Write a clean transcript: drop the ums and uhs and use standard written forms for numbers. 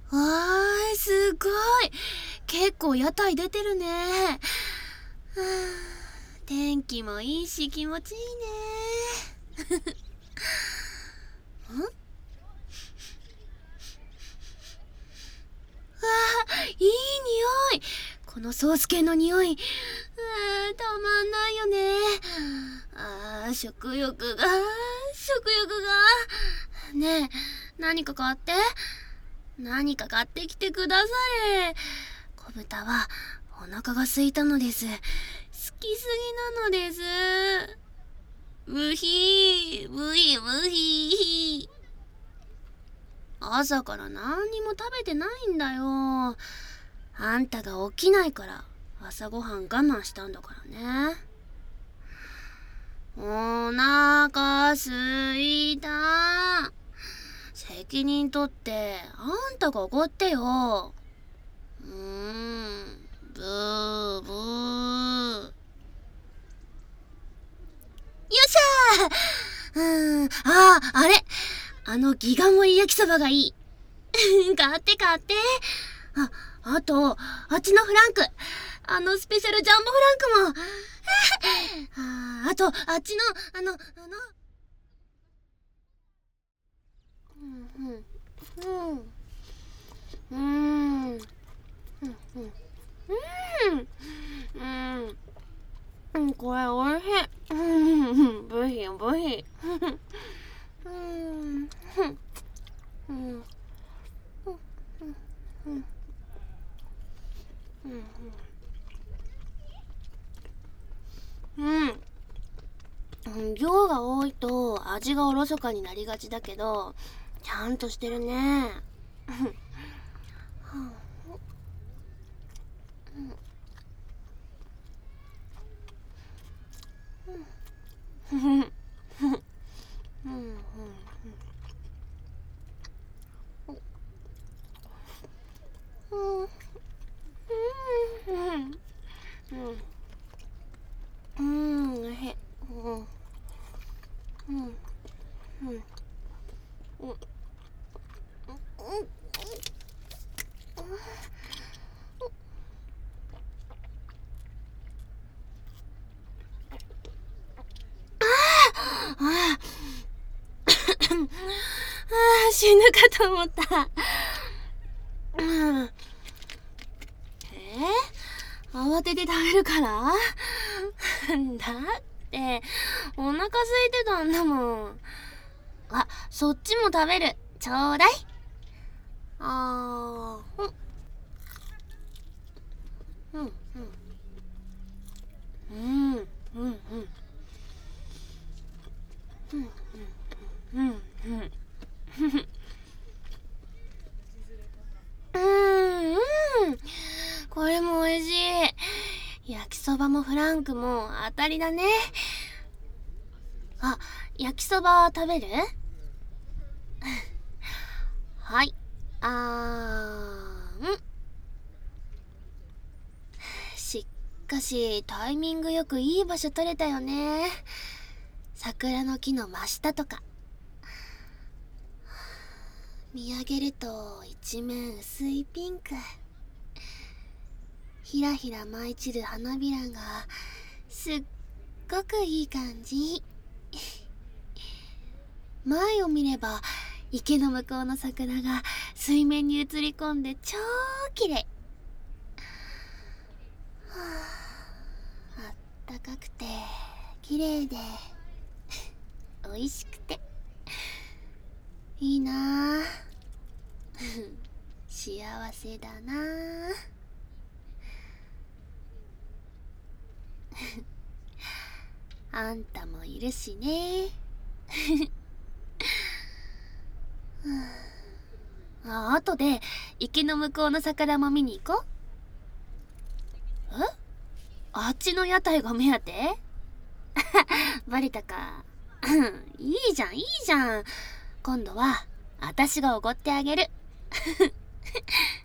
すごい。結構屋台出てるね。天気もいいし気持ちいいね。いい匂い。このソース系の匂い。たまんないよね。食欲が。ねえ、何か買って。何か買ってきてくだされ。小豚はお腹が空いたのです。好きすぎなのです。ブヒー、ブヒブヒー。朝から何にも食べてないんだよ。あんたが起きないから朝ごはん我慢したんだからね。お腹すいた。責任取ってあんたがおごってよ。ブーブー。よっしゃー。あれ、ギガ盛り焼きそばがいい。買って。あと、あっちのフランク。スペシャルジャンボフランクも。あと、あっちの、これおいしい。ブヒブヒ。量が多いと味がおろそかになりがちだけど、ちゃんとしてるね。死ぬかと思った。慌てて食べるからだってお腹空いてたんだもん。そっちも食べる。ちょうだい。これも美味しい。焼きそばもフランクも当たりだね。焼きそば食べる？はい。しかしタイミングよくいい場所取れたよね。桜の木の真下とか。見上げると一面薄いピンク。ひらひら舞い散る花びらがすっごくいい感じ。前を見れば池の向こうの桜が水面に映り込んで超綺麗。あったかくて綺麗で美味しくていいな。幸せだな。あんたもいるしね。後で池の向こうの桜も見に行こう。あっちの屋台が目当て？バレたか。いいじゃん。今度は私がおごってあげる。